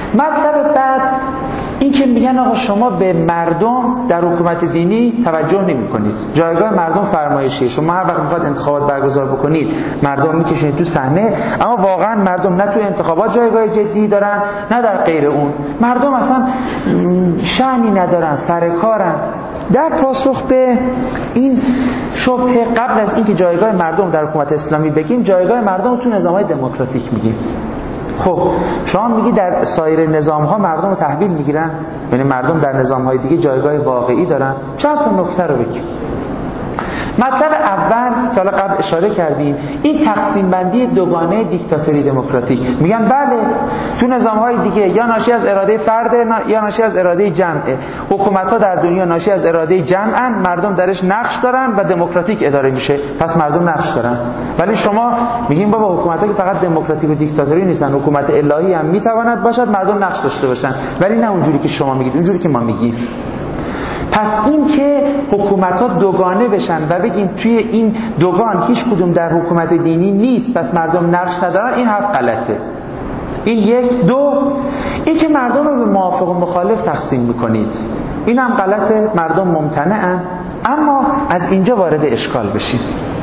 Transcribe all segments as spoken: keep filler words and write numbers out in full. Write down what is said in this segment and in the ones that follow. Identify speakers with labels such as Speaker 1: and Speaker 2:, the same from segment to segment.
Speaker 1: مطلب بعد این که میگن آقا شما به مردم در حکومت دینی توجه نمی کنید، جایگاه مردم فرمایشیه، شما هر وقت میخواد انتخابات برگزار بکنید مردم میکشید تو صحنه، اما واقعا مردم نه تو انتخابات جایگاه جدی دارن نه در غیر اون، مردم اصلا شأنی ندارن، سر کارن. در پاسخ به این شبهه قبل از اینکه جایگاه مردم در حکومت اسلامی بگیم، جایگاه مردم تو نظام‌های دموکراتیک میگیم. خب شما میگی در سایر نظام‌ها مردم رو تحویل میگیرن، یعنی مردم در نظام‌های دیگه جایگاه واقعی دارن. چند تا نکته رو بگیم. مطلب اول که حالا قبل اشاره کردیم، این تقسیم بندی دوگانه دیکتاتوری دموکراتیک. میگن بله تو نظام‌های دیگه یا ناشی از اراده فرد یا ناشی از اراده جمعه. حکومت‌ها در دنیا ناشی از اراده جمعن، مردم درش نقش دارن و دموکراتیک اداره میشه، پس مردم نقش دارن. ولی شما میگین بابا حکومت‌ها که فقط دموکراتیک و دیکتاتوری نیستن، حکومت الهی هم میتواند باشد مردم نقش داشته باشن، ولی نه اونجوری که شما میگید، اونجوری که ما میگیم. پس این که حکومت‌ها دوگانه بشن و بگیم توی این دوگان هیچ کدوم در حکومت دینی نیست پس مردم نقش ندارن، این حرف غلطه. این یک. دو، این که مردم رو به موافق و مخالف تقسیم میکنید، این هم غلطه، مردم ممتنعن. اما از اینجا وارد اشکال بشیم.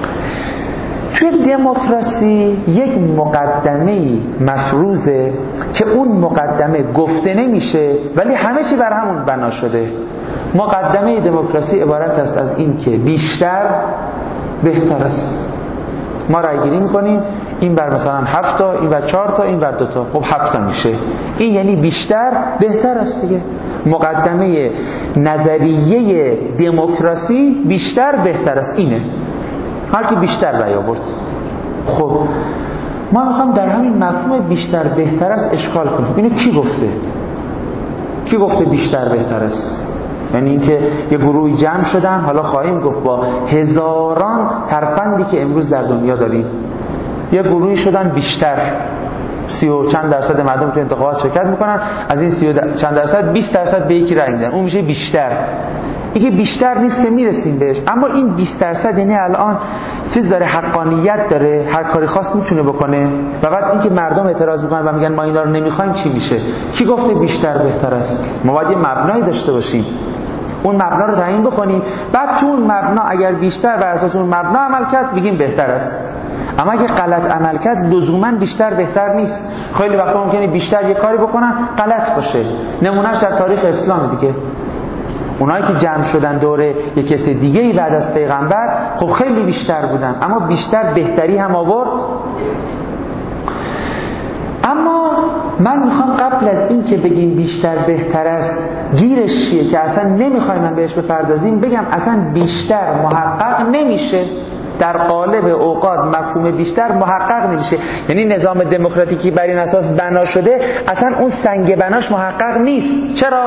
Speaker 1: توی دموکراسی یک مقدمه‌ای مفروضه که اون مقدمه گفته نمیشه ولی همه چی بر همون بنا شده. مقدمه دموکراسی عبارت است از این که بیشتر بهتر است. ما رای گیری میکنیم، این بر مثلا هفت تا، این بر چهار تا، این بر دو تا، خب هفت تا میشه. این یعنی بیشتر بهتر است دیگه. مقدمه نظریه دموکراسی بیشتر بهتر است، اینه. هر کی بیشتر رای آورد. خب ما میخوام در همین مفهوم بیشتر بهتر است اشکال کنیم. اینو کی گفته؟ کی گفته بیشتر بهتر است؟ یعنی اینکه یه گروهی جمع شدن، حالا خواهیم گفت با هزاران ترفندی که امروز در دنیا داریم، یه گروهی شدن بیشتر، سی و چند درصد مردم تو انتخابات شرکت میکنن، از این سی و چند درصد بیست درصد به یکی رای میدن، اون میشه بیشتر. اینکه بیشتر نیست که میرسیم بهش، اما این بیست درصد یعنی الان چیز داره، حقانیت داره، هر کاری خواست میتونه بکنه. و بعد اینکه مردم اعتراض میکنن و میگن ما اینا رو نمیخوایم چی میشه؟ کی گفته بیشتر بهتر است؟ ما باید یه مبنایی داشته باشیم، اون مبنا رو تعیین بکنیم، بعد تو اون مبنا اگر بیشتر بر اساس اون مبنا عمل کرد بگیم بهتر است. اما اگه غلط عمل کرد لزوما بیشتر بهتر نیست. خیلی وقتا ممکنه بیشتر یه کاری بکنن غلط باشه. نمونهش در تاریخ اسلام دیگه، اونایی که جمع شدن دوره یک کسی دیگه‌ای بعد از پیغمبر خب خیلی بیشتر بودن، اما بیشتر بهتری هم آورد. اما من میخوام قبل از این که بگیم بیشتر بهتر است گیرش چیه که اصلا نمیخوایم من بهش بپردازیم، بگم اصلا بیشتر محقق نمیشه. در قالب اوقات مفهوم بیشتر محقق نمیشه. یعنی نظام دموکراتیکی بر این اساس بنا شده، اصلا اون سنگ بناش محقق نیست. چرا؟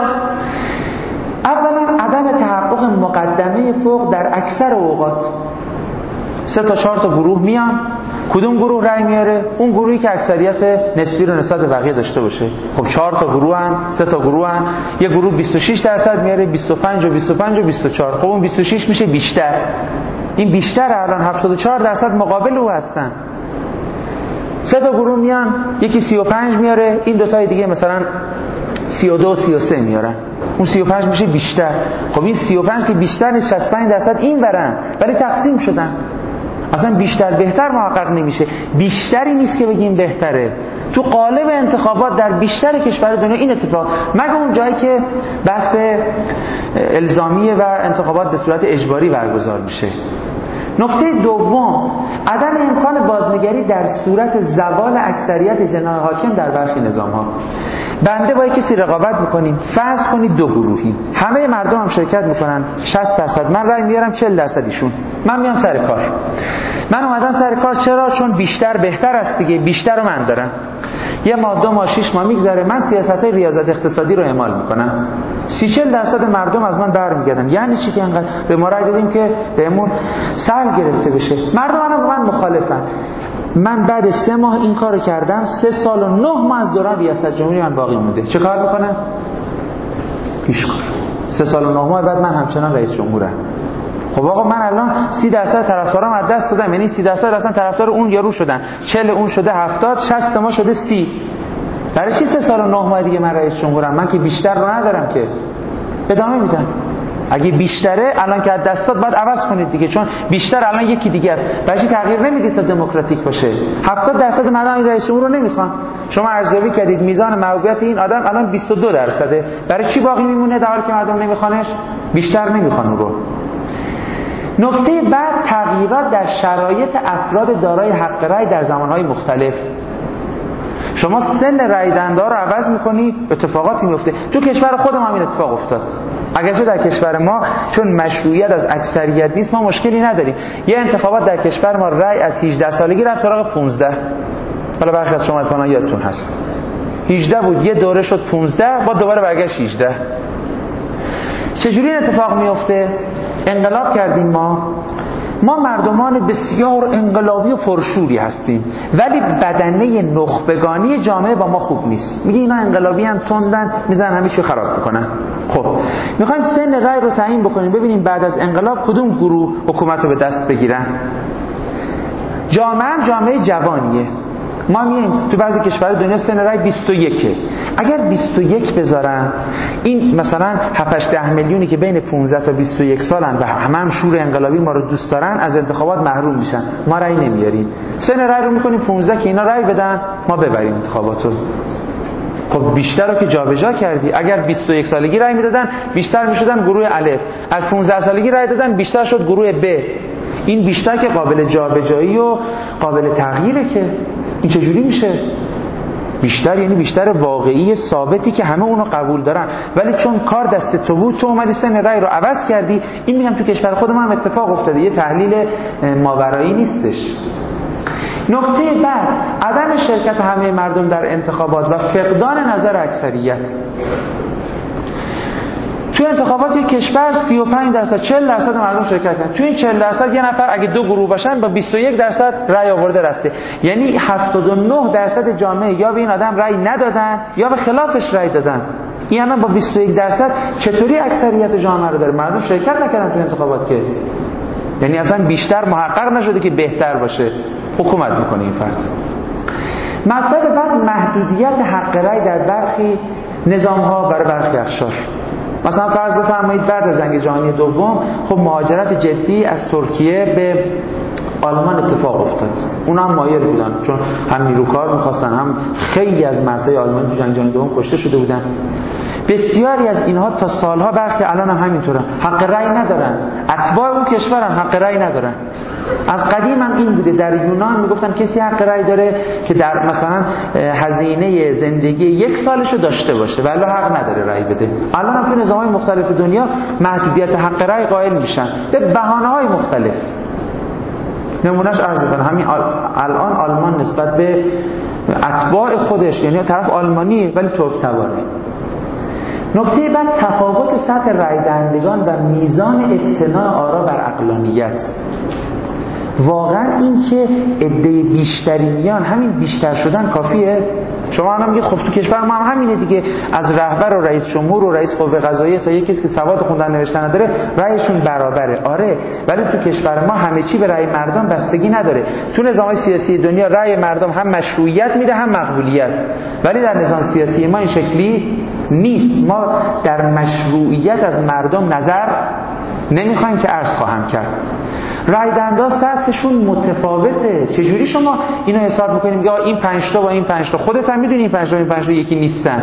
Speaker 1: اولا عدم تحقق مقدمه فوق در اکثر اوقات. سه تا چهار تا گروه میان، کدوم گروه رای میاره؟ اون گروهی که اکثریت نسبی رو نسبت به بقیه داشته باشه. خب چهار تا گروه هم، سه تا گروه هم، یه گروه بیست و شش درصد میاره، بیست و پنج و بیست و پنج و بیست و چهار. خب اون بیست و شش میشه بیشتر. این بیشتر الان هفتاد و چهار درصد مقابل او هستن. سه تا گروه میان، یکی سی و پنج میاره، این دو تای دیگه مثلا سی و دو سی و سه میارن. اون سی و پنج میشه بیشتر. خب این سی و پنج که بیشتر نیست، شصت و پنج درصد این برن، ولی تقسیم شدن. اصلا بیشتر بهتر محقق نمیشه. بیشتری نیست که بگیم بهتره. تو قالب انتخابات در بیشتر کشور دنیا این اتفاق، مگه اون جایی که بحث الزامیه و انتخابات به صورت اجباری برگزار میشه. نکته دوم، عدم امکان بازنگری در صورت زوال اکثریت جناح حاکم در برخی نظام‌ها. بنده با کسی رقابت میکنیم، فرض کنید دو گروهی، همه مردم هم شرکت میکنن، شصت درصد من رای میارم، چهل درصد ایشون. من میام سر کار. من اومدم سر کار چرا؟ چون بیشتر بهتر است دیگه، بیشتر رو من دارم. یه ماه دو ماه شش ماه میگذره، من سیاست‌های ریاضت اقتصادی رو اعمال میکنم، سی چهل درصد مردم از من برمیگردن. یعنی چی که انقدر به ما رای دادیم که بهمون سهل گرفته بشه؟ مردم منو با من مخالفن. من بعد سه ماه این کارو کردم، سه سال و نه ماه از دوران ریاست جمهوری من باقی مونده. چه کار میکنه؟ هیچ کار. سه سال و نه ماه بعد من همچنان رئیس جمهورم. خب آقا من الان سی درصد طرفدارام از دست دادم، یعنی سی درصد رفتن طرفدار اون یارو شدن، چهل اون شده هفتاد، شصت ما شده سی. برای چی سه سال و نه ماه دیگه من رئیس جمهورم؟ من که بیشتر رو ندارم که. ادامه میدم. اگه بیشتره الان که از دست داد باید عوض کنید دیگه، چون بیشتر الان یکی دیگه است. برای چی تغییر نمیدید تا دموکراتیک باشه؟ هفتاد درصد مردم این رئیس جمهور رو نمیخوان. شما ارزیابی کردید میزان محبوبیت این آدم الان بیست و دو درصده. برای چی باقی میمونه در حالی که مردم نمیخوانش؟ بیشتر نمیخوان رو. نکته بعد تغییرات در شرایط افراد دارای حق رأی در زمانهای مختلف. شما سن رأی دهنده رو عوض میکنی، اتفاقاتی میفته. تو کشور خودم هم این اتفاق افتاد. اگرچه در کشور ما چون مشروعیت از اکثریت نیست ما مشکلی نداریم. یه انتخابات در کشور ما رأی از هجده سالگی رفت سراغ پانزده. حالا برخی از شما اتفاقا یادتون هست هجده بود، یه دوره شد پانزده، بعد دوباره برگشت هجده. چجوری این اتفاق میفته؟ انقلاب کردیم ما ما مردمان بسیار انقلابی و پرشوری هستیم، ولی بدنه نخبگانی جامعه با ما خوب نیست. میگه اینا انقلابی هم تندن، میزنن همه چی خراب میکنن. خب میخوایم سن رأی رو تعیین بکنیم، ببینیم بعد از انقلاب کدوم گروه حکومت رو به دست بگیرن. جامعه هم جامعه جوانیه. ما میگیم تو بعضی کشورهای دنیا سن رأی بیست و یک. اگر بیست و یک بذارن، این مثلا هفت ده میلیونی که بین پانزده تا بیست و یک سالن و همه هم شور انقلابی ما رو دوست دارن، از انتخابات محروم میشن. ما رأی نمیاریم. سن رأی رو میکنیم پانزده که اینا رأی بدن، ما ببریم انتخاباتو. خب بیشتر رو که جابجا کردی. اگر بیست و یک سالگی رأی میدادن بیشتر میشدن گروه الف، از پانزده سالگی رأی دادن بیشتر شد گروه ب. این بیشتر که قابل جابجایی و قابل تغییره که این چجوری میشه؟ بیشتر یعنی بیشتر واقعی ثابتی که همه اونو قبول دارن، ولی چون کار دست تو بود تو اومدی سن رأی رو عوض کردی. این میگم تو کشور خودم هم اتفاق افتاده، یه تحلیل ماورایی نیستش. نکته بعد عدم شرکت همه مردم در انتخابات و فقدان نظر اکثریت. تو انتخابات یک کشور سی و پنج درصد چهل درصد مردم شرکت کردن. تو این چهل درصد یه نفر اگه دو گروه باشن با بیست و یک درصد رأی آورده رفته. یعنی هفتاد و نه درصد جامعه یا به این آدم رأی ندادن یا به خلافش رأی دادن. این الان با بیست و یک درصد چطوری اکثریت جامعه رو داره؟ مردم شرکت نکردن تو انتخابات که. یعنی اصلا بیشتر محقق نشده که بهتر باشه. حکومت میکنه این فرد. مطلب بعد محدودیت حق رأی در برخی نظام‌ها برای برخی اقشار. مثلا فرض بفرمایید بعد از جنگ جهانی دوم خب مهاجرت جدی از ترکیه به آلمان اتفاق افتاد. اونا هم مایل بودن چون هم نیروکار می‌خواستن، هم خیلی از مردای آلمان تو جنگ جهانی دوم کشته شده بودن. بسیاری از اینها تا سالها برخی الان هم همینطورن، حق رأی ندارن. اتباع اون کشور هم حق رأی ندارن. از قدیم هم این بوده. در یونان میگفتن کسی حق رأی داره که در مثلا هزینه زندگی یک سالشو داشته باشه ولی حق نداره رأی بده. الان هم تو نظام‌های مختلف دنیا محدودیت حق رأی قائل میشن به بهانه‌های مختلف. نمونهش عرض می‌کنم همین الان آلمان نسبت به اتباع خودش، یعنی طرف آلمانی ولی ترک تباره. نکته بعد تفاوت سطح رأی دهندگان و میزان اقتناع آرا بر عقلانیت. واقعا این که عده بیشتری میان همین بیشتر شدن کافیه؟ شما الان میگید خب تو کشور ما هم همینه دیگه، از رهبر و رئیس جمهور و رئیس قوه قضاییه تا یکی که سواد خوندن نوشتن نداره رأیشون برابره. آره، ولی تو کشور ما همه چی به رأی مردم بستگی نداره. تو نظام‌های سیاسی دنیا رأی مردم هم مشروعیت میده هم مقبولیت، ولی در نظام سیاسی ما این شکلی نیست. ما در مشروعیت از مردم نظر نمیخوایم که عرض خواهم کرد. رای دهنده سطحشون متفاوته. چجوری شما اینو حساب میکنیم که این پنج تا با این پنج تا؟ خودت هم میدونی این پنج تا این پنج تا یکی نیستن.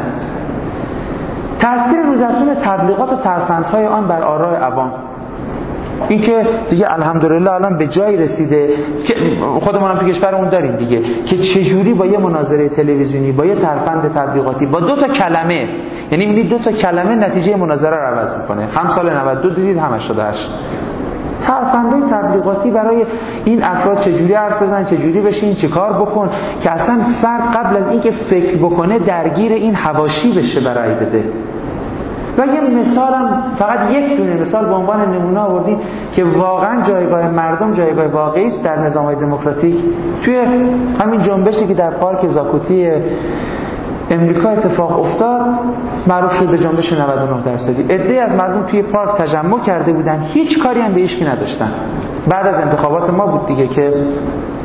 Speaker 1: تأثیر روزافزون تبلیغات و ترفندهای آن بر آراء عوام، این که دیگه الحمدلله الان به جایی رسیده که خودمون هم تو کشورمون داریم دیگه، که چجوری با یه مناظره تلویزیونی با یه ترفند تبلیغاتی با دو تا کلمه، یعنی میبینید دو تا کلمه نتیجه مناظره رو عوض میکنه. هم سال نود و دو دیدید هم هشتاد و هشت. ترفندهای تبلیغاتی برای این افراد چجوری حرف بزن، چجوری بشین، چه کار بکن، که اصلا فرد قبل از اینکه فکر بکنه درگیر این حواشی بشه برای بده. و یه مثالم فقط یک دونه مثال به عنوان نمونه آوردیم که واقعا جایگاه مردم جایگاه واقعی است در نظام‌های دموکراتیک. توی همین جنبشی که در پارک زاکوتی امریکا اتفاق افتاد معروف شد به جنبش نود و نه درصدی. عده‌ای از مردم توی پارک تجمع کرده بودن، هیچ کاری هم به هیچکی نداشتن. بعد از انتخابات ما بود دیگه که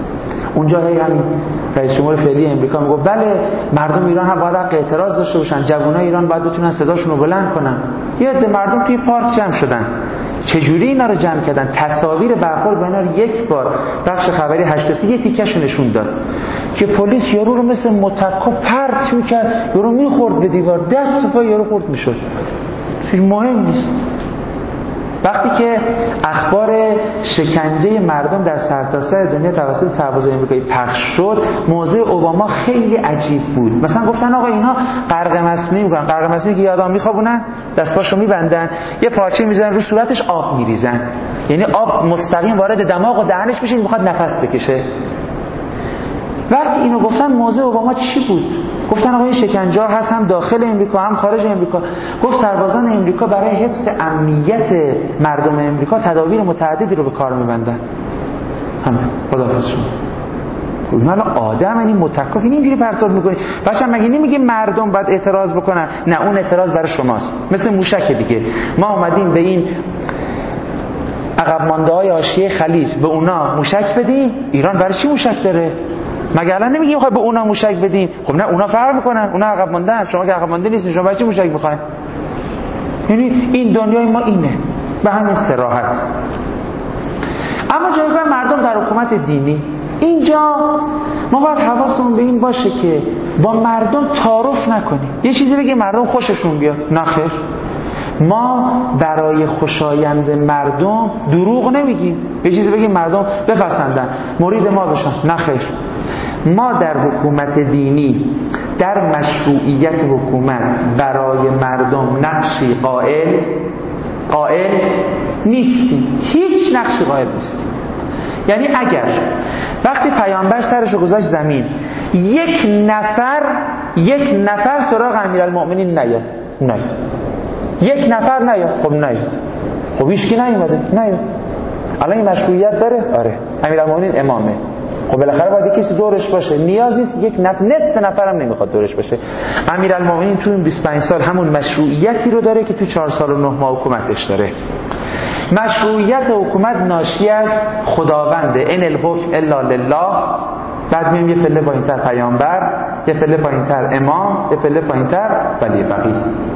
Speaker 1: اونجا هی همین رئیس جمهور فعلی امریکا میگه بله مردم ایران هم باید حق اعتراض داشته باشن، جوانای ایران باید بتونن صداشون رو بلند کنن. یه عده مردم توی پارک جمع شدن. چجوری اینا رو جمع کردن؟ تصاویر برخورد با اینا رو یک بار بخش خبری هشت سی یه تیکش نشون داد که پلیس یارو رو مثل متکا پرت میکرد، یارو میخورد به دیوار، دست و پای یارو خورد میشد. چیز مهم نیست. وقتی که اخبار شکنجه مردم در سرتاسر دنیا توسط سربازای آمریکایی پخش شد، موضع اوباما خیلی عجیب بود. مثلا گفتن آقا اینا غرق مصنوعی میکنن. غرق مصنوعی که یادم میخوابونن، دستاشو میبندن، یه پارچه میذارن رو صورتش، آب میریزن، یعنی آب مستقیم وارد دماغ و دهنش میشه، میخواد نفس بکشه. وقتی اینو گفتن موضع اوباما چی بود؟ گفتن آقا این شکنجه هست هم داخل امریکا هم خارج امریکا. گفت سربازان امریکا برای حفظ امنیت مردم امریکا تدابیر متعددی رو به کار میبندن. همه خداحافظ شما. من آدم این متکف این اینجوری پرتاب میکنی. بچه مگه نمیگه مردم باید اعتراض بکنن؟ نه، اون اعتراض برای شماست. مثل موشک دیگه. ما اومدیم به این عقب مانده های حاشیه خلیج به اونا موشک بدیم. ایران برای چی موشک داره؟ مگه الان نمیگیم میخوای به اونا موشک بدیم؟ خب نه، اونا فرق میکنن، اونا عقب ماندن، شما که عقب مانده نیستین، شما برای چی موشک میخواین؟ یعنی این دنیای ما اینه، به همین صراحت. اما جایگاه مردم در حکومت دینی، اینجا ما باید حواسمون به این باشه که با مردم تعارف نکنیم. یه چیزی بگه مردم خوششون بیاد، نه خیر. ما برای خوشایند مردم دروغ نمیگیم. یه چیزی بگیم مردم بپسندن، مرید ما بشن، نه خیر. ما در حکومت دینی، در مشروعیت حکومت برای مردم نقشی قائل قائل نیستیم. هیچ نقشی قائل نیستیم. یعنی اگر وقتی پیامبر سرش رو گذاشت زمین، یک نفر یک نفر سراغ امیرالمؤمنین نیاد نیاد یک نفر نیاد، خب نیاد، خب هیچ کی نیومده، نیاد. الان این مشروعیت داره؟ آره. امیرالمؤمنین امامه، خب بالاخره باید کسی دورش باشه. نیاز نیست یک نفر، نصف نفرم نمیخواد دورش باشه. امیرالمؤمنین تو این بیست و پنج سال همون مشروعیتی رو داره که تو چهار سال و نه ماه حکومتش داره. مشروعیت حکومت ناشی از خداونده، ان الحکم الا لله. بعد مییم یه پله پایینتر پیامبر، یه پله پایینتر امام، یه پله پایینتر ولی فقیه.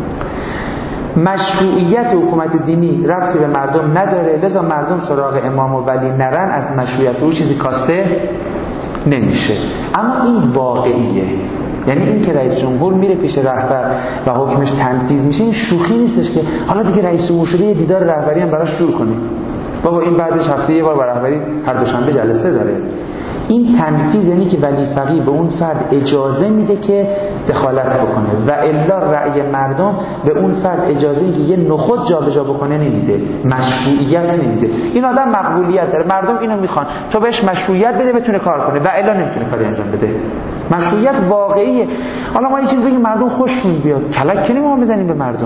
Speaker 1: مشروعیت حکومت دینی ربطی به مردم نداره، لذا مردم سراغ امام و ولی نرن، از مشروعیت او چیزی کاسته نمیشه. اما این واقعیه. یعنی این که رئیس جمهور میره پیش رهبر و حکمش تنفیذ میشه، این شوخی نیستش که حالا دیگه رئیس جمهور شده یه دیدار رهبری هم براش جور کنیم. بابا این بعدش هفته یه بار با رهبری هر دوشنبه جلسه داره. این تنفیذ یعنی که ولی فقیه به اون فرد اجازه میده که دخالت بکنه و الا رأی مردم به اون فرد اجازه اینکه یه نخود جابجا بکنه نمیده، مشروعیت نمیده. این آدم مقبولیت داره، مردم اینو میخوان، تو بهش مشروعیت بده بتونه کار کنه و الا نمیتونه کاری انجام بده. مشروعیت واقعیه. حالا ما یه چیز بگیم مردم خوششون بیاد، کلک کنیم ما بزنیم به مردم.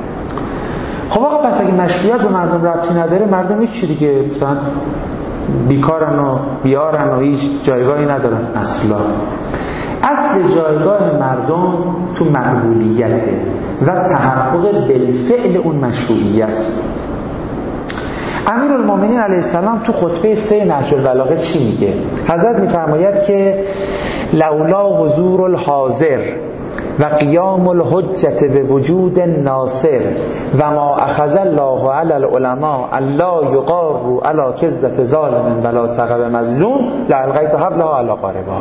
Speaker 1: خب آقا پس اگه مشروعیت به مردم ربطی نداره، مردم هیچ چیزی که مثلا بیکارن و بیارن و هیچ جایگاهی ندارن. اصلا اصل جایگاه مردم تو مقبولیته و تحقق بالفعل اون مشروعیت. امیرالمومنین علیه السلام تو خطبه سه نهج البلاغه چی میگه؟ حضرت میفرماید که لولا حضور الحاضر و قیام الحجت به وجود ناصر و ما اخذ الله علی العلماء الا یقاروا علی کذة ظالم ولا سقب مظلوم لالقیت حبلها علی قاربها.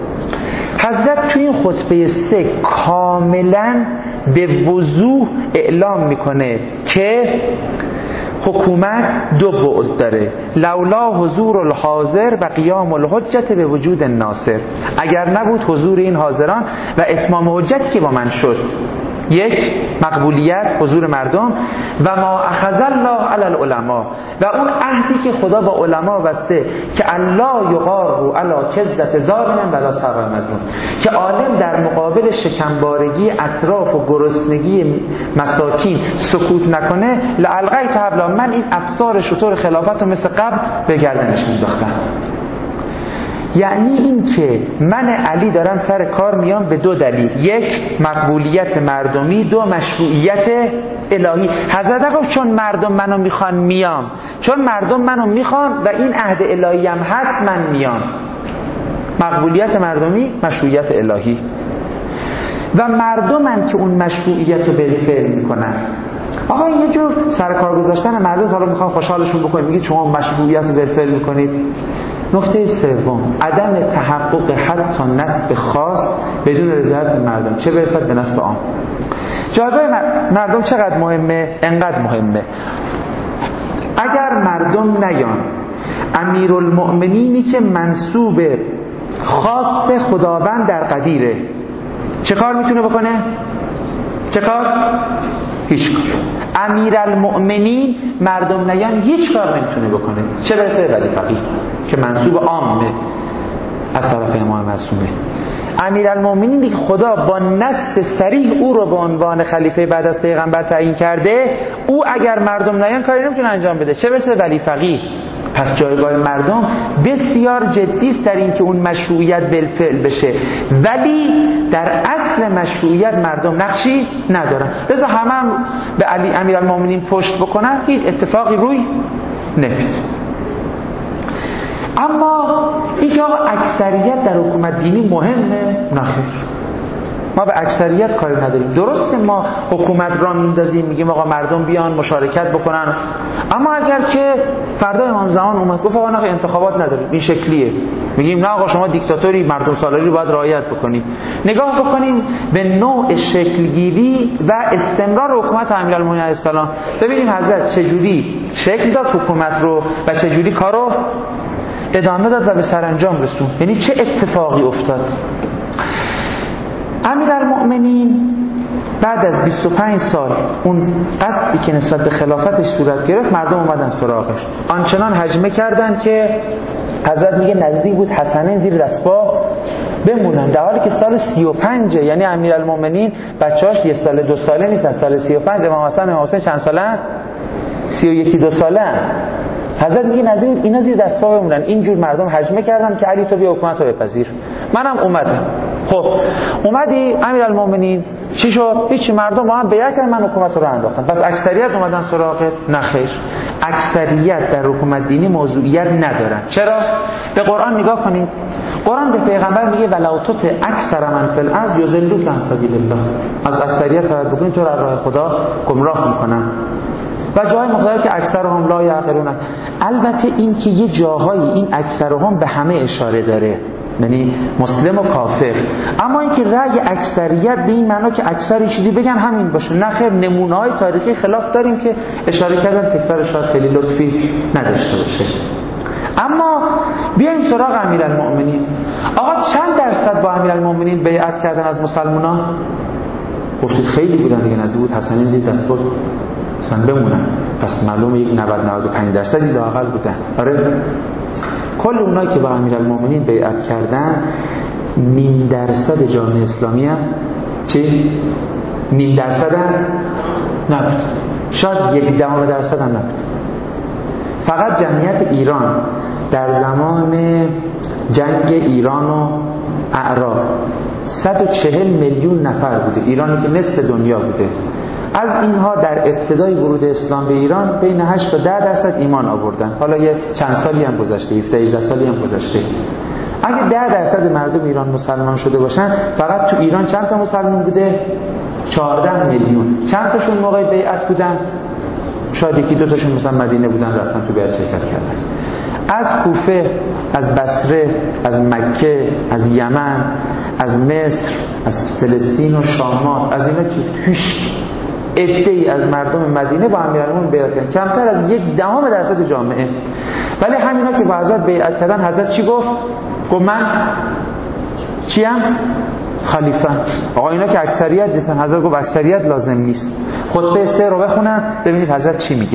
Speaker 1: حضرت توی این خطبه سه کاملا به وضوح اعلام میکنه که حکومت دو بعد داره، لولا حضور الحاضر و قیام الحجت به وجود ناصر. اگر نبود حضور این حاضران و اتمام حجتی که با من شد، یک مقبولیت حضور مردم و ما اخذ الله علی العلماء و اون عهدی که خدا با علما بسته که الله یقار علی کذة ظالم ولا سقب مظلوم، که عالم در مقابل شکمبارگی اطراف و گرسنگی مساکین سکوت نکنه. لالقیت حبلا، من این افسار شطور خلافت رو مثل قبل به گردنش مینداختم. یعنی این که من علی دارم سر کار میام به دو دلیل، یک مقبولیت مردمی، دو مشروعیت الهی. حضرت گفت چون مردم منو میخوان میام، چون مردم منو میخوان و این عهد الهی هم هست من میام. مقبولیت مردمی، مشروعیت الهی. و مردمن که اون مشروعیت رو بالفعل میکنن. آقا این یه جور سرکار گذاشتن مردم، حالا میخوام خوشحالشون بکنید میگید شما مشروعیت رو بالفعل میکنید. نکته سوم، عدم تحقق حتی نسب خاص بدون رضایت مردم، چه برسد به نسب عام. جایگاه مردم چقدر مهمه؟ انقدر مهمه. اگر مردم نیان امیرالمؤمنینی که منسوب خاص خداوند در قدیره، چه کار میتونه بکنه؟ چه کار؟ هیچ کار. امیرالمؤمنین مردم نیان هیچ کار نمیتونه بکنه، چه برسه ولی فقیه که منسوب عامه از طرف امام معصومه. امیرالمؤمنین دیگه خدا با نص صریح او رو به عنوان خلیفه بعد از پیغمبر تعیین کرده، او اگر مردم نیان کاری نمیتونه انجام بده، چه برسه ولی فقیه. پس جایگاه مردم بسیار جدی است در این که اون مشروعیت بالفعل بشه، ولی در اصل مشروعیت مردم نقشی ندارن. لذا همه هم به علی امیرالمؤمنین پشت بکنن، هیچ اتفاقی روی نمیاد. اما اینکه آقا اکثریت در حکومت دینی مهمه، نخیر، ما به اکثریت کاری نداریم. درسته ما حکومت را میندازیم میگیم آقا مردم بیان مشارکت بکنن، اما اگر که فردا امام زمان اومد گفت آقا نه انتخابات نداریم، این شکلیه، میگیم نه آقا شما دیکتاتوری، مردم سالاری رو باید رعایت بکنید. نگاه بکنیم به نوع شکلگیری و استمرار حکومت امیرالمؤمنین علیه السلام، ببینیم حضرت چجوری شکل داد حکومت رو و چجوری کارو ادامه داد و به سرانجام رسوند. یعنی چه اتفاقی افتاد. امیرالمؤمنین بعد از بیست و پنج سال اون قصدی که نسبت به خلافتش صورت گرفت، مردم اومدن سراغش، آنچنان هجمه کردن که حضرت میگه نزدیک بود حسنین زیر دستپا بمونن، در حالی که سال سی و پنج، یعنی امیرالمؤمنین بچه‌هاش یه سال دو ساله نیستن، سال سی و پنج امام حسن امام حسین چند ساله؟ سی و یکی دو ساله. حضرت میگه نزدیک اینا زیر دستپا بمونن. اینجور مردم هجمه کردن که علی تو بیا حکومت رو بپذیر. منم اومدم. خب اومدی امیرالمؤمنین چی شد؟ هیچی، مردم با هم بیعت کردن، من حکومت رو انداختم. پس اکثریت اومدن سراغت؟ نه خیر. اکثریت در حکومت دینی موضوعیت ندارن. چرا؟ به قرآن نگاه کنید. قرآن به پیغمبر میگه ولو تطع اکثر من فی الارض یضلوک عن سبیل الله. از اکثریت تبع بکنید تو را راه خدا گمراه میکنن. و جای مختلف که اکثرهم لا یعقلون. البته این که یه جاهایی این اکثرهم به همه اشاره داره، یعنی مسلم و کافر، اما اینکه رأی اکثریت به این معنا که اکثر چیزی بگن همین باشه، نه خیر. نمونه‌های تاریخی خلاف داریم که اشاره کردن، تکرار شاید خیلی لطفی نداشته باشه. اما بیایم سراغ امیرالمؤمنین. آقا چند درصد با امیرالمؤمنین بیعت کردن از مسلمانان؟ گفتید خیلی بودن دیگه، نزدیک بود حسنین زیر دستپا مثلا بمونن، پس معلومه یک نود نود و پنج درصدی لااقل بودن. آره، کل اونایی که با امیرالمؤمنین بیعت کردن نیم درصد جامعه اسلامی هم چی؟ نیم درصد هم نبود، شاید یک دهم درصد هم نبود. فقط جمعیت ایران در زمان جنگ ایران و اعراب صد و چهل میلیون نفر بوده، ایرانی که نصف دنیا بوده. از اینها در ابتدای ورود اسلام به ایران بین هشت تا ده درصد ایمان آوردن. حالا یه چند سالی هم گذشته، هفده هجده سالی هم گذشته. اگه ده درصد مردم ایران مسلمان شده باشن، فقط تو ایران چند تا مسلمان بوده؟ چهارده میلیون. چند تاشون موقع بیعت بودن؟ شاید یکی دو تاشون مثلا مدینه بودن رفتن تو بیعت شرکت کردن. از کوفه، از بصره، از مکه، از یمن، از مصر، از فلسطین و شامات، از اینا که هیچ عده‌ای از مردم مدینه با امیرالمؤمنین بیعت کردن، کمتر از یک دهم درصد جامعه. ولی همینا که با حضرت بیعت کردن، حضرت چی گفت؟ گفت من چیم؟ خلیفه. آقا اینا که اکثریت نیستن، حضرت گفت اکثریت لازم نیست. خطبه سه رو بخونن ببینید حضرت چی میگه.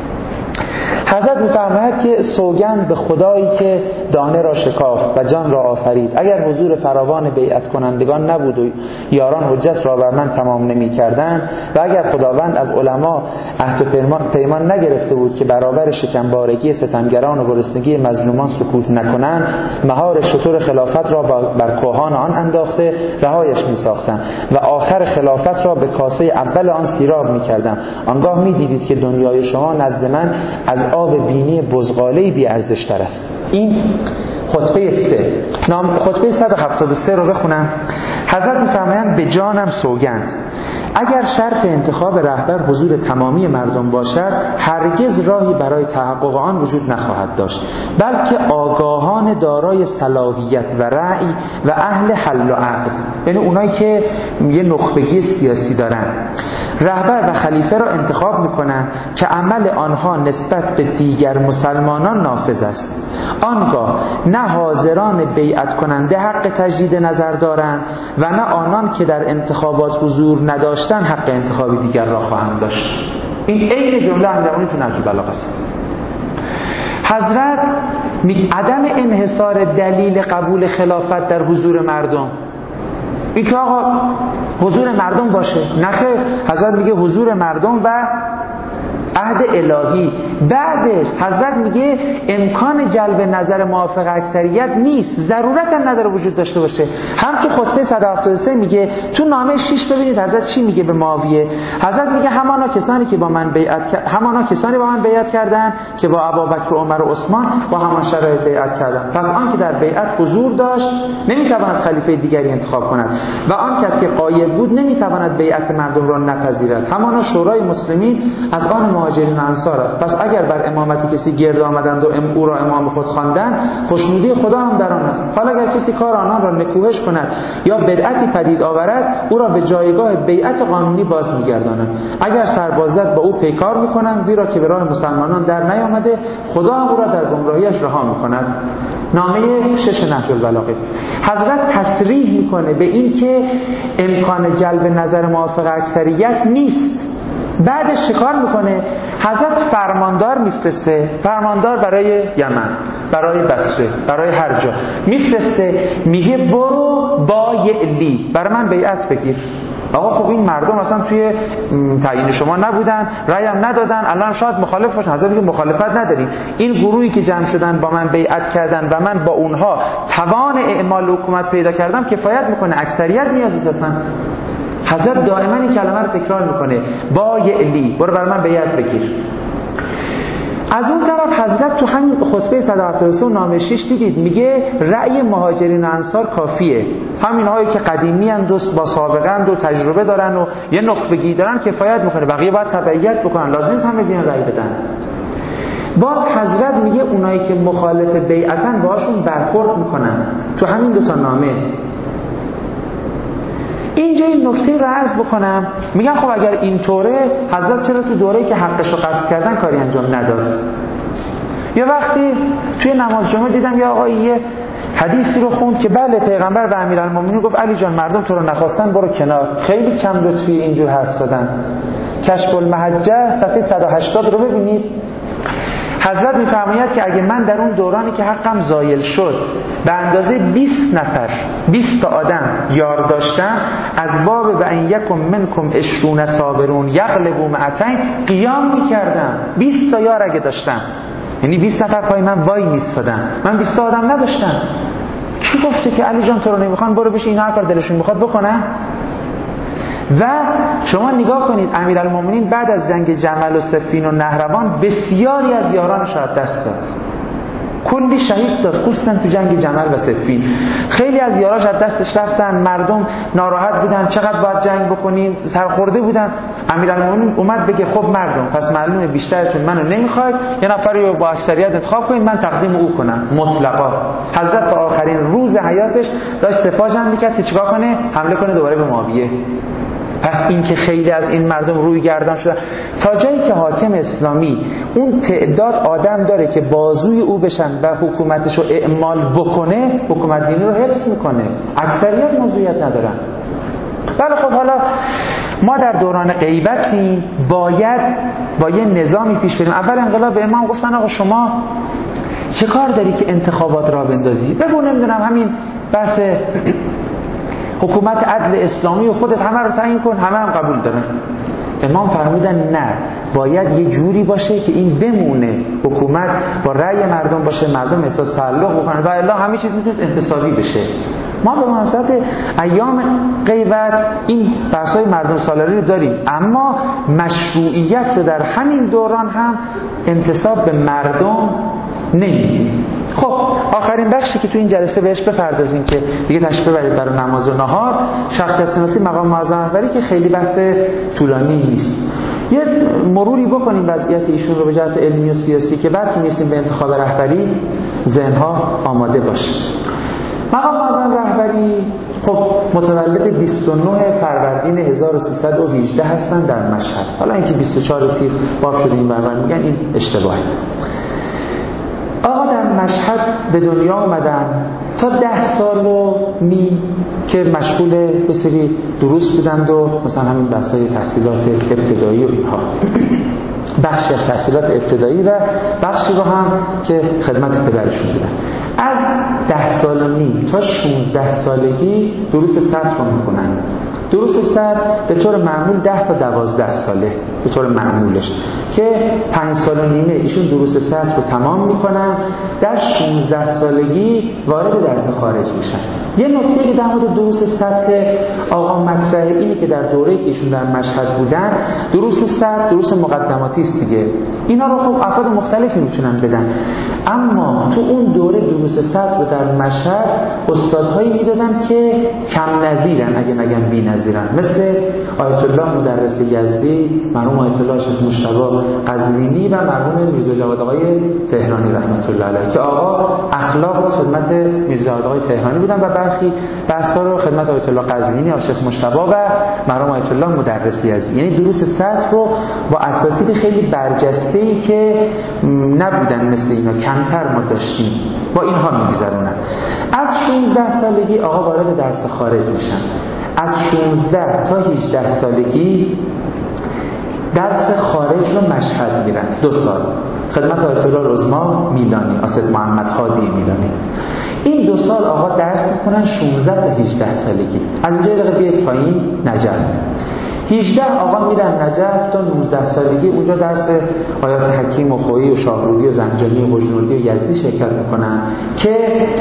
Speaker 1: حضرت می‌فرماید که سوگند به خدایی که دانه را شکافت و جان را آفرید، اگر حضور فراوان بیعت کنندگان نبود و یاران حجت را بر من تمام نمی‌کردند و اگر خداوند از علما عهد و پیمان نگرفته بود که برابر شکمبارگی ستمگران و گرسنگی مظلومان سکوت نکنند، مهار شطور خلافت را بر کوهان آن انداخته رهایش می‌ساختم و آخر خلافت را به کاسه اول آن سیراب می‌کردم. آنگاه می‌دیدید که دنیای شما نزد من از آب بینی بزغاله‌ای بی ارزش‌تر است. این خطبه سه نام خطبه صد و هفتاد و سه رو بخونم. حضرت می‌فرمایند به جانم سوگند اگر شرط انتخاب رهبر حضور تمامی مردم باشد هرگز راهی برای تحقق آن وجود نخواهد داشت، بلکه آگاهان دارای صلاحیت و رأی و اهل حل و عقد، یعنی اونایی که یه نخبگی سیاسی دارن، رهبر و خلیفه را انتخاب میکنن که عمل آنها نسبت به دیگر مسلمانان نافذ است. آنگاه نه حاضران بیعت کننده حق تجدید نظر دارند و نه آنان که در انتخابات حضور نداشتن حق انتخاب دیگر را خواهند داشت. این عین جمله امیرالمومنین تو نهج البلاغه است. حضرت می عدم انحصار دلیل قبول خلافت در حضور مردم، این که آقا حضور مردم باشه، نخیر، حضرت میگه حضور مردم و عهد الهی. بعدش حضرت میگه امکان جلب نظر موافق اکثریت نیست، ضرورت هم نداره وجود داشته باشه. هم تو خطبه صد و هفتاد و سه میگه، تو نامه شش ببینید حضرت چی میگه به معاویه. حضرت میگه همانا کسانی که با من بیعت همانا کسانی با من بیعت کردن که با ابوبکر و عمر و عثمان با همان شرایط بیعت کردن، پس آن که در بیعت حضور داشت نمیتواند خلیفه دیگری انتخاب کند و آن کس که غایب بود نمیتواند بیعت مردم را نپذیرد. همانا شورای مسلمین از آن مهاجرین انصار است. پس اگر بر امامت کسی گرد آمدند و ام او را امام خود خواندند، خوشنودی خدا هم در آن است. حالا اگر کسی کار آنان را نکوهش کند یا بدعتی پدید آورد، او را به جایگاه بیعت قانونی باز می‌گردانند. اگر سربازد با او پیکار می‌کنند، زیرا که به راه مسلمانان در نیامده، خدا هم او را در گمراهیش رها می‌کند. نامه شش نهج البلاغه. حضرت تصریح می‌کنه به این که امکان جلب نظر موافق اکثریت نیست. بعدش چیکار میکنه؟ حضرت فرماندار میفرسته، فرماندار برای یمن، برای بصره، برای هر جا میفرسته، میگه برو با یعلی برای من بیعت بگیر. آقا خب این مردم اصلا توی تعیین شما نبودن، رأی هم ندادن، الان شاید مخالف باشن. حضرت میگه مخالفت نداری، این گروهی که جمع شدن با من بیعت کردن و من با اونها توان اعمال حکومت پیدا کردم کفایت میکنه، اکثریت نیازی هستن. حضرت دائما این کلمه رو تکرار میکنه، با یعلی برو بر من بیعت بگیر. از اون طرف حضرت تو همین خطبه صد و هفتاد و سه نامه شش دیدید میگه رأی مهاجرین انصار کافیه، همین هایی که قدیمی اند و با سابقه اند و تجربه دارن و یه نخبگی دارن کفایت میکنه، بقیه باید تبعیت بکنن، لازم نیست همه بیان رأی بدن. باز حضرت میگه اونایی که مخالف بیعتن باهاشون برخورد میکنن تو همین دو تا نامه. اینجا این نکته رو عرض بکنم، میگن خب اگر اینطوره حضرت چرا تو دوره‌ای که حقش رو غصب کردن کاری انجام نداد؟ یه وقتی توی نماز جمعه دیدم یه آقایی یه حدیثی رو خوند که بله پیغمبر به امیرالمومنین گفت علی جان مردم تو رو نخواستن برو کنار. خیلی کم لطفی اینجور حرف زدن. کشف المحجه صفحه صد و هشتاد رو ببینید. حضرت میفرماید که اگه من در اون دورانی که حقم زایل شد به اندازه بیست نفر بیست تا آدم یار داشتم، از باب و ان یکم منکم عشرون صابرون یغلبوا مئتین قیام میکردم. بیست تا یار اگه داشتم، یعنی بیست نفر پای من وای میستادن، من بیست تا آدم نداشتم. کی گفته که علی جان تو رو نمیخوان برو بشین هر کار دلشون میخواد بکنن؟ و شما نگاه کنید امیرالمومنین بعد از جنگ جمل و صفین و نهروان بسیاری از یارانش را دست داد، کلی شهید داد، خصوصا تو جنگ جمل و صفین. خیلی از یاراش از دستش رفتن، مردم ناراحت بودن، چقدر باید جنگ بکنیم، سرخورده بودن. امیرالمومنین اومد بگه خب مردم پس معلومه بیشترتون منو نمیخواید، یه نفری رو با اکثریت انتخاب کنید من تقدیم او کنم مطلقا. حضرت تا آخرین روز حیاتش داشت سفاجم میکرد که چیکار کنه؟ حمله کنه دوباره به معاویه. پس این که خیلی از این مردم روی گردن شدن، تا جایی که حاکم اسلامی اون تعداد آدم داره که بازوی او بشن و حکومتشو اعمال بکنه، حکومت دینی رو حفظ میکنه، اکثریت موضوعیت ندارن. ولی خب حالا ما در دوران غیبتیم، باید با یه نظامی پیش بریم. اول انقلاب به امام گفتن آقا شما چه کار داری که انتخابات را بندازی؟ بگو نمیدونم همین بحث حکومت عدل اسلامی و خودت همه رو تعیین کن، همه هم قبول دارن. امام فرمودن نه، باید یه جوری باشه که این بمونه، حکومت با رأی مردم باشه، مردم احساس تعلق بکنن و الا همه چیز میتونه انتصابی بشه. ما به مناسبت ایام غیبت این بحث‌های مردم سالاری رو داریم، اما مشروعیت رو در همین دوران هم انتصاب به مردم نمیدیم. خب آخرین بخشی که تو این جلسه بهش بپردازیم که دیگه تشریف ببرید برای نماز و نهار، شخصیت شناسی مقام معظم رهبری که خیلی بحث طولانی نیست. یه مروری بکنیم وضعیت ایشون رو به جهت علمی و سیاسی که بعد میرسیم به انتخاب رهبری ذهن‌ها آماده باشه. مقام معظم رهبری خب متولد بیست و نه فروردین هزار و سیصد و هجده هستن در مشهد. حالا اینکه بیست و چهار تیر باب شده این برابر میگن این اشتباهه. آقا در مشهد به دنیا آمدن، تا ده سال و نیم که مشغول به سری دروس بودند و مثلا همین بحثای تحصیلات ابتدایی و اینها، بخشی از تحصیلات ابتدایی و بخشی رو هم که خدمت پدرشون بودن. از ده سال و نیم تا شانزده سالگی دروس سطر رو میخونن. دروس سطر به طور معمول ده تا دوازده ساله به طور معمولش که پنج سال و نیمه ایشون دروس سطر رو تمام میکنن. در شانزده سالگی وارد درس خارج میشن. یه نکته که در مورد دروس سطر آقا مطرحه اینه که در دوره‌ای که ایشون در مشهد بودن دروس سطر دروس مقدماتی است دیگه. اینا رو خب افراد مختلفی میتونن بدن، اما تو اون دوره دروس سطر رو در مشهد استادهایی میدادن که کم نظیرن، اگه نگم بی نظیرن، مثل آیت الله مدرس یزدی، مرحوم آیت الله شیخ مجتبی قزوینی و مرحوم میرزا جواد آقای تهرانی رحمت الله علیه که آقا اخلاق خدمت میرزا جواد آقای تهرانی بودن و برخی بحثا رو خدمت آیت الله قزوینی و شیخ مجتبی و مرحوم آیت الله مدرس یزدی. یعنی دروس سطر رو با اساتید خیلی برجسته‌ای که نبودن مثل اینا، کمتر ما داشتیم، با اینها میگذرونن. از شانزده سالگی آقا وارد درس خارج میشن. از شانزده تا هجده سالگی درس خارج رو مشهد میرن، دو سال خدمت آیت الله رزما میلانی، اسد محمد هادی میلانی. این دو سال آقا درس میکنن شانزده تا هجده سالگی. از اینجا دقیقه بیاید پایین نجف. هجده آقا میرن نجف تا نوزده سالگی، اونجا درس آیات حکیم و خویی و شاهرودی و زنجانی و بجنوردی و یزدی شرکت میکنن که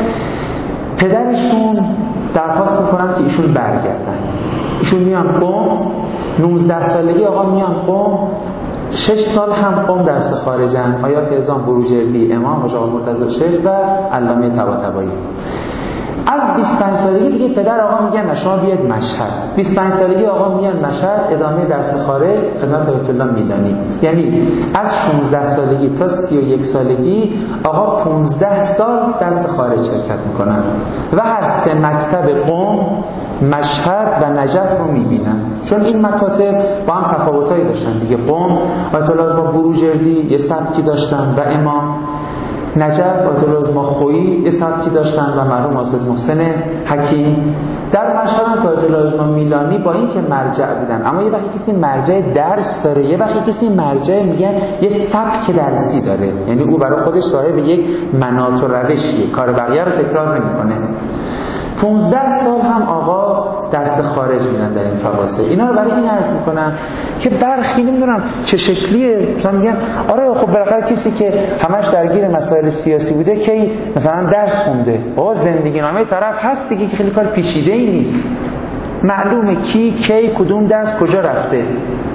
Speaker 1: پدرشون درخواست میکنن که ایشون برگردن. ایشون میان قم، نوزده سالگی آقا میان قم، شش سال هم قم درس خارجن، آیات اعظام بروجردی، امام حاج آقا مرتضی شیخ و علامه طباطبایی. از بیست و پنج سالگی دیگه پدر آقا میگن نه شما بیاید مشهد. بیست و پنج سالگی آقا میان مشهد ادامه درس خارج خدمت آیت الله میلانی. یعنی از شانزده سالگی تا سی و یک سالگی آقا پانزده سال درس خارج شرکت میکنن و هر سه مکتب قم، مشهد و نجف رو میبینن، چون این مکاتب با هم تفاوتایی داشتن دیگه. قم آیت الله با بروجردی یه سبکی داشتن و امام، نجف آیت الله ما خویی یه سبکی داشتن و مرحوم اسد محسن حکیم. در مشهد هم آیت الله ما میلانی با این که مرجع بودن، اما یه وقتی کسی مرجع درس داره، یه وقتی کسی مرجع میگن یه سبک درسی داره، یعنی او برای خودش صاحب یک مناط و روشیه، کار بقیه رو تکرار نمیکنه. پانزده سال هم آقا درس خارج میرن در این فواصل. اینا رو برای این عرض میکنم که برخی نمیدونم چه شکلیه، مثلا میگن آره خب بالاخره کسی که همش درگیر مسائل سیاسی بوده کی مثلا درس خونده، آقا زندگی نامه طرف هست دیگه که خیلی کار پیچیده‌ای نیست، معلومه کی کی کدوم درس کجا رفته.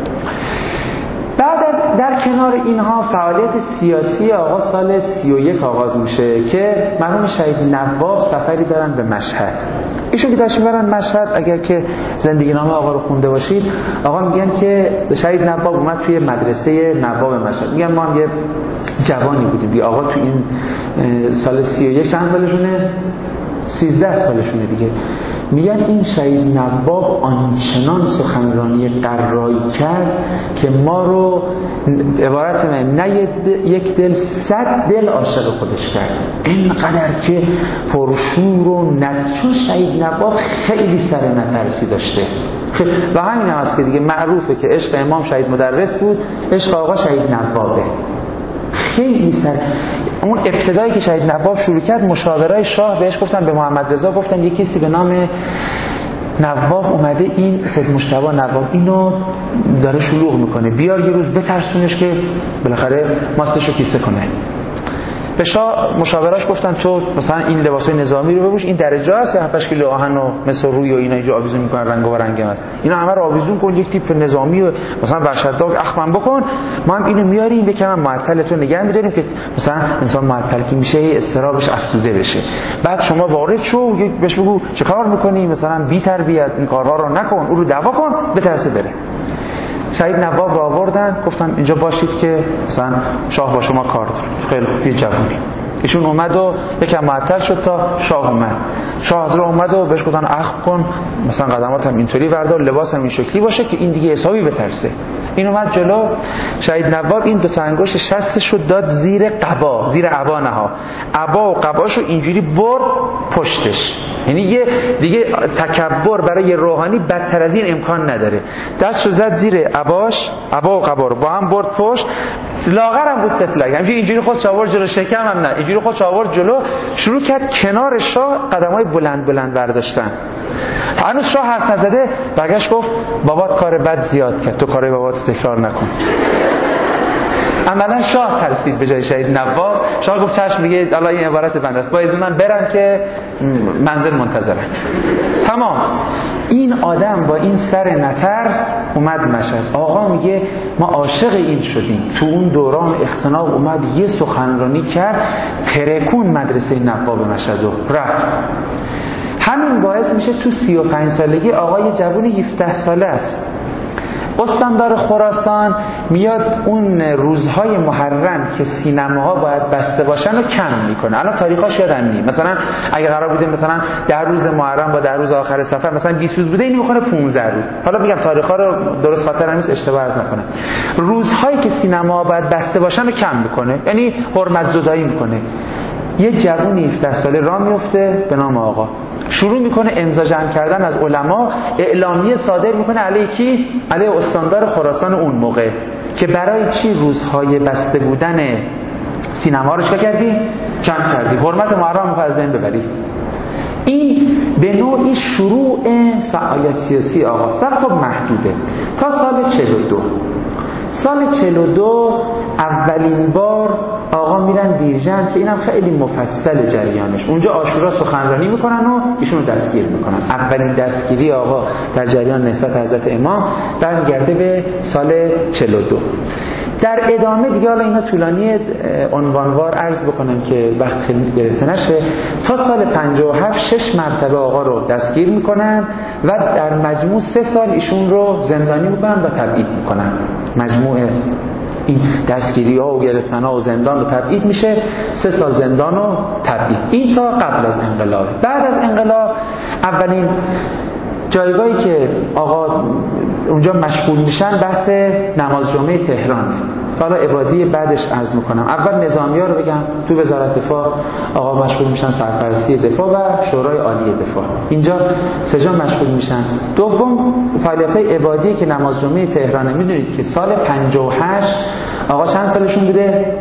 Speaker 1: بعد از در کنار اینها فعالیت سیاسی آقا سال سی و یک آغاز میشه که مرحوم شهید نواب سفری دارن به مشهد. ایشون که تشریف برن مشهد، اگر که زندگی نامه آقا رو خونده باشید، آقا میگن که شهید نواب اومد توی مدرسه نواب مشهد. میگن ما هم یه جوانی بودیم دیگه، آقا تو این سال سی و یک چند سالشونه؟ سیزده سالشونه دیگه. میگن این شهید نواب آنچنان سخنرانی قرایی کرد که ما رو عبارت من نه یک دل صد دل عاشق خودش کرد، اینقدر که پرشور و نت، چون شهید نواب خیلی سر نترسی داشته و همین هم هست که دیگه معروفه که عشق امام شهید مدرس بود، عشق آقا شهید نوابه. خیلی سر اون ابتدایی که شهید نواب شروع کرد، مشاورای شاه بهش گفتن، به محمد رضا گفتن یه کسی به نام نواب اومده، این سید مجتبی نواب اینو داره شلوغ میکنه، بیار یه روز بترسونش که بالاخره ماستشو کیسه کنه. به شاه مشاوراش گفتن تو مثلا این لباسای نظامی رو بپوش، این درجه است، هفت کیلو آهن و مثل روی و اینا اینجا آویزون میکنن، رنگ و رنگ است، اینا همه رو آویزون کن، یک تیپ نظامی و مثلا وحشتناک اخمن بکن، ما هم اینو میاریم یکم معطل تو نگه می‌داریم که مثلا انسان معطل که میشه استرابش افزوده بشه. بعد شما وارد شو بهش بگو چه کار میکنی، مثلا بی تربیت این کارها رو نکن، او رو دعوا کن، بترسه بره. شهید نواب رو آوردن گفتن اینجا باشید که مثلا شاه با شما کار داره. خیلی جوونی ایشون اومد و یکم معطل شد تا شاه اومد. شاه حضرت اومد و بهش گفتن اخم کن، مثلا قدمات هم اینطوری بردار، لباس هم این شکلی باشه که این دیگه حسابی بترسه. این اومد جلو، شهید نواب این دو تا انگشت شستشو داد زیر قبا، زیر عبا نها، عبا و قباشو اینجوری برد پشتش. یعنی یه دیگه تکبر برای روحانی بدتر از این امکان نداره. دستشو زد زیر عباش، عبا و قبا رو با هم برد پشت، لاغرم بود تفلک، همینجوری اینجوری خودش آورد جلو، شکم هم نه، اینجوری خودش آورد جلو، شروع کرد کنار شاه قدمای بلند بلند برداشتن. هنوز شاه حرف نزده برگشت گفت بابات کار بد زیاد کرد، تو کارای بابات تکرار نکن. عملا شاه ترسید به جای شهید نواب. شاه گفت چشم، دیگه الله این عبارت بنده است، با اذن من برم که منزل منتظرم. تمام. این آدم با این سر نترس اومد مشهد. آقا میگه ما عاشق این شدیم، تو اون دوران اختناق اومد یه سخنرانی کرد، ترکون مدرسه نواب مشهد رو رفت. همین باعث میشه تو سی و پنج سالگی آقای جوون هفده ساله است، استاندار خراسان، میاد اون روزهای محرم که سینماها باید بسته باشن رو کم میکنه. الان تاریخاش یادم نی، مثلا اگه قرار بوده مثلا در روز محرم با در روز آخر سفر مثلا بیست روز بوده، اینو میکنه پانزده روز. حالا میگم تاریخا رو درست خاطرم نیست، اشتباه عرض نکنم. روزهایی که سینما باید بسته باشن رو کم میکنه، یعنی حرمت زدایی میکنه. یه جوون هفده ساله راه میفته به نام آقا، شروع میکنه امضا جمع کردن از علما، اعلامیه صادر میکنه علیه کی؟ علیه استاندار خراسان اون موقع، که برای چی روزهای بسته بودن سینما رو چه کردی؟ کم کردی، حرمت محرم رو از بین ببری. این به نوعی شروع فعالیت سیاسی آقاست، خب محدوده تا سال چهل و دو. سال چهل و دو اولین بار آقا میرن بیرجند که اینم خیلی مفصل جریانش. اونجا عاشورا سخنرانی میکنن و ایشونو دستگیر میکنن. اولین دستگیری آقا در جریان نهضت حضرت امام برمیگرده به سال چهل و دو. در ادامه دیگه حالا اینا طولانی عنوانوار عرض بکنم که وقت خیلی گرفته نشه. تا سال پنجاه و هفت شش مرتبه آقا رو دستگیر میکنن و در مجموع سه سال ایشون رو زندانی میکنن و تبعید میکنن. مجموع این دستگیری ها و گرفتن ها و زندان رو تبعید میشه، سه سال زندان و تبعید. این تا قبل از انقلاب. بعد از انقلاب اولین جایگاهی که آقا اونجا مشغول میشن بحث نماز جمعه تهرانه. حالا عبادی بعدش عرض میکنم. اول نظامی ها رو بگم. تو وزارت دفاع آقا مشغول میشن سرپرستی دفاع و شورای عالی دفاع. اینجا سه جا مشغول میشن. دوم فعالیت‌های عبادی که نماز جمعه تهرانه. میدونید که سال پنجاه و هشت آقا چند سالشون بوده؟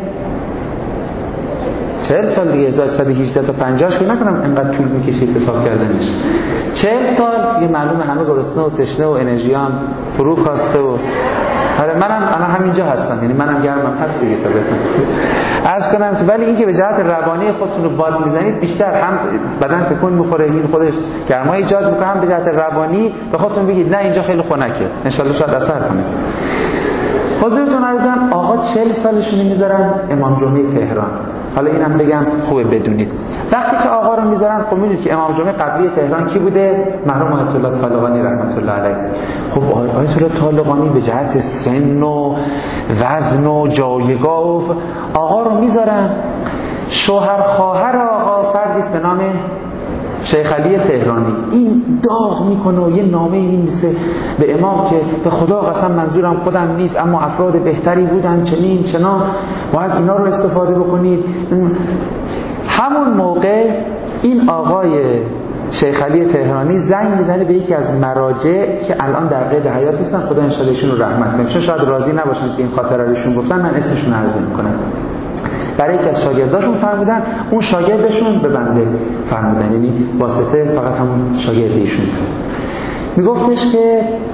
Speaker 1: چهل سال دیگه. هزار و سیصد و هجده تا پنجاه فکر نکنم اینقدر طول میکشه حساب کردنش. چهل سال دیگه معلومه همه گرسنه و تشنه و انرژی هم فرو کاسته و آره منم الان همینجا هستم، یعنی منم گرمم هست دیگه تا بهتون عرض کنم که ولی این که به جهت روانی خودتون رو باد میزنید بیشتر هم بدن تکون میخوره، این خودش گرما ایجاد میکنه، هم به جهت روانی به خودتون بگید نه اینجا خیلی خنکه، ان شاء الله شاید اثر کنه. حضورتون عرضم آقا چهل سالشون میذارن امام جمعه تهران. حالا اینم بگم خوبه بدونید وقتی که آقا رو میذارن خب میدونید که امام جمعه قبلی تهران کی بوده؟ مرحوم آیت الله طالقانی رحمت الله علیه. خب آیت الله طالقانی به جهت سن و وزن و جایگاه و آقا رو میذارن. شوهر خواهر آقا فردی است به نام شیخ علی تهرانی. این داغ میکنه و یه نامه می‌نویسه به امام که به خدا قسم منظورم خودم نیست اما افراد بهتری بودن چنین چنا، باید اینا رو استفاده بکنید. همون موقع این آقای شیخ علی تهرانی زنگ میزنه به یکی از مراجع که الان در قید حیات نیستن، خدا ان شاءالله ایشون رو رحمت کنه، چون شاید راضی نباشن که این خاطره رو ایشون گفتن، من اسمشون عرض میکنم. برای یکی از شاگرداشون فرمودن، اون شاگردشون به بنده فرمودن، یعنی واسطه فقط همون شاگرد ایشون. میگفتش که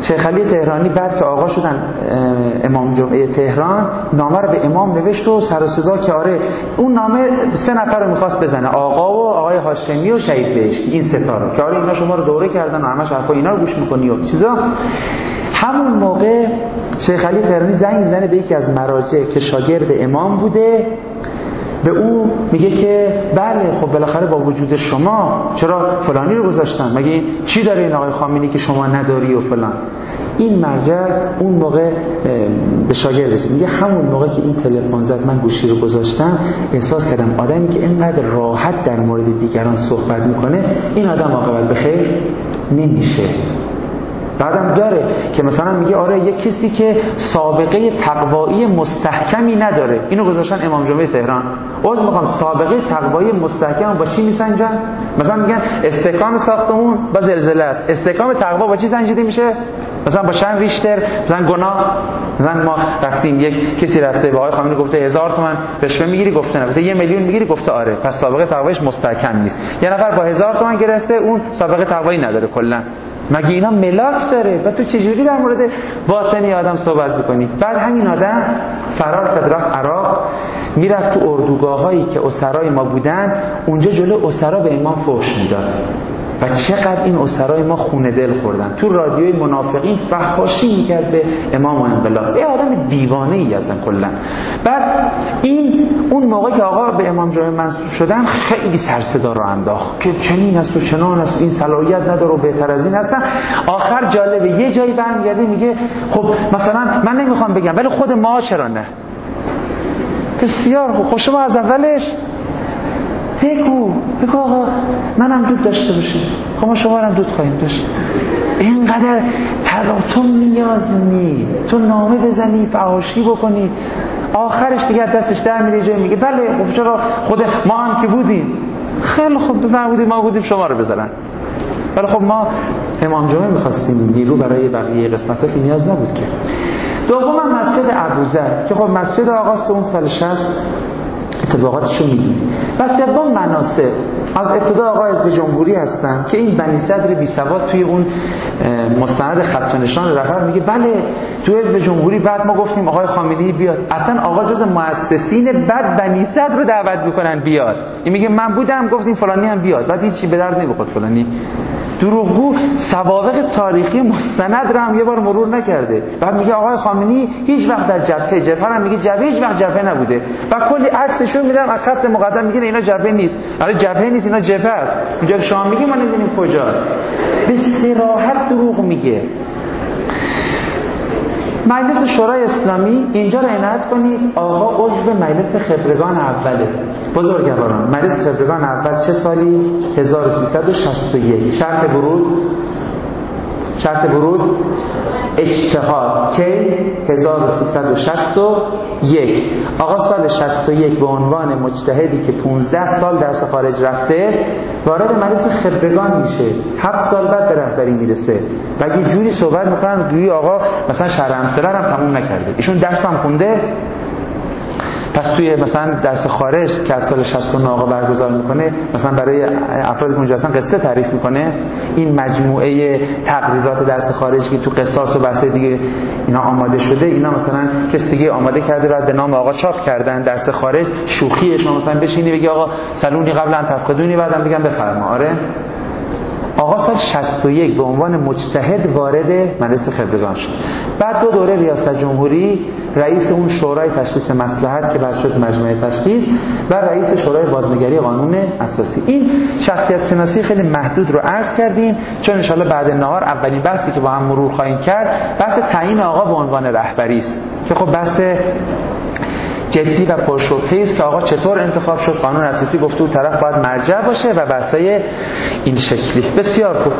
Speaker 1: شیخ علی تهرانی بعد که آقا شدن امام جمعه تهران، نامه رو به امام نوشت و سر و صدا که آره اون نامه سه نفر رو میخواست بزنه، آقا و آقای هاشمی و شهید بهشتی، این ستا رو که آره اینا شما رو دوره کردن و همش حرفا اینا رو گوش میکنی و چیزا. همون موقع شیخ علی تهرانی زنگ میزنه به یکی از مراجع که شاگرد امام بوده، به او میگه که بله خب بالاخره با وجود شما چرا فلانی رو گذاشتن، مگه این چی داره این آقای خامنه‌ای که شما نداری و فلان. این مرجع اون موقع به شاگردش میگه همون موقع که این تلفن زد من گوشی رو گذاشتم، احساس کردم آدمی که اینقدر راحت در مورد دیگران صحبت میکنه این آدم عاقبت به خیر نمیشه. بعدم داره که مثلا میگه آره یک کسی که سابقه تقوایی مستحکمی نداره، اینو گذاشتن امام جمعه تهران. عذر میخوام، سابقه تقوایی مستحکم با چی میسنجن؟ مثلا میگن استحکام ساختمون با زلزله است، استحکام تقوا با چی سنجیده میشه؟ مثلا با شن ریشتر، مثلا گناه. مثلا ما رفتیم یک کسی رفته به آقای خامنه‌ای گفته هزار تومان رشوه میگیری، گفته نه، گفته یه میلیون میگیری، گفته آره، پس سابقه تقوایش مستحکم نیست. یه نفر با هزار تومان گرفته، اون سابقه تقوایی نداره کلا. مگه اینا ملاک داره؟ و تو چجوری در مورد باطنی آدم صحبت میکنی؟ بعد همین آدم فرار کرد رفت عراق، میرفت تو اردوگاهایی که اسرای ما بودن، اونجا جلو اسرا به امام فحش میداد و چقدر این اسرای ما خونه دل خوردن. تو رادیوی منافقین فحاشی میکرد به امام و انقلاب. یه آدم دیوانه ای هستن کلا. بعد این اون موقع که آقا به امام جمعه منصوب شدن خیلی سر صدا رو انداخت که چنین است و چنان است، این صلاحیت نداره و بهتر از این هستن. آخر جالبه یه جایی برمیگرده میگه خب مثلا من نمیخوام بگم ولی خود ما چرا نه؟ بسیار خوب، خب شما از اولش بگو بگو آقا منم دود داشته باشیم، خب ما شما هم دود خواهیم داشت. اینقدر تلاطم نیاز نی، تو نامه بزنی فحاشی بکنی، آخرش دیگه دستش در میره جای میگه بله خب چرا خود ما هم که بودیم، خیلی خوب بفرمودید ما بودیم شما رو بذارن. ولی خب ما امام جمعه میخواستیم، نیرو برای بقیه قسمت‌ها که نیاز نبود که. دوم مسجد ابوذر که خب مسجد آقاست اون سال شصت اتفاقاتشو میدیم. و سوم مناسب از ابتدا آقا حزب جمهوری هستن که این بنی صدر بی سواد توی اون مستند خط و نشان رفت میگه بله تو حزب جمهوری بعد ما گفتیم آقای خامنه‌ای بیاد، اصلا آقا جز مؤسسین بعد بنی صدر رو دعوت میکنن بیاد. این میگه من بودم گفتیم فلانی هم بیاد، بعد هیچ چی به درد نمیخورد فلانی. دروغگو سوابق تاریخی مستند رو هم یه بار مرور نکرده. بعد میگه آقای خامنه‌ای هیچ وقت در جبهه، جبهه هم میگه جبهه هیچ وقت جبهه نبوده و کلی عکسشو میدم از خط مقدم، میگه اینا جبهه نیست، آره جبهه نیست اینا جبهه است. اینجا شما میگی ما نمیدونیم کجاست. به صراحت دروغ میگه. مجلس شورای اسلامی اینجا رو عنایت کنید آقا عضو مجلس خبرگان اوله. بزرگواران مجلس خبرگان اول چه سالی؟ هزار و سیصد و شصت و یک. شرط ورود شرط ورود اجتهاد که هزار و سیصد و شصت و یک. آقا سال شصت و یک به عنوان مجتهدی که پانزده سال درس خارج رفته وارد مجلس خبرگان میشه، هفت سال بعد به رهبری میرسه. و اگه جوری صحبت میکنن گویی آقا مثلا شهر امثله هم تموم نکرده، ایشون درس هم خونده. پس توی مثلا درس خارج که از سال شصت و نه آقا برگزار میکنه، مثلا برای افرادی که اونجا هستن قصه تعریف میکنه. این مجموعه تقریرات درس خارج که تو قصاص و بحث دیگه اینا آماده شده، اینا مثلا کس دیگه آماده کرده بعد به نام آقا چاپ کردن درس خارج. شوخیه شما مثلا بشینی بگی آقا سلونی قبل ان تفقدونی، بعدم بگم بفرما. آره آقا سال شصت و یک به عنوان مجتهد وارد مجلس خبرگان شد. بعد دو دوره ریاست جمهوری، رئیس اون شورای تشخیص مصلحت که بعد شد مجمع تشخیص و رئیس شورای بازنگری قانون اساسی. این شخصیت شناسی خیلی محدود رو عرض کردیم چون ان شاءالله بعد نهار اولین بحثی که با هم مرور خواهیم کرد بحث تعیین آقا به عنوان رهبری است که خب بحث جدی و پرشبهه است که آقا چطور انتخاب شد. قانون اساسی گفته اون طرف باید مرجع باشه و بحثای این شکلی. بسیار خوب.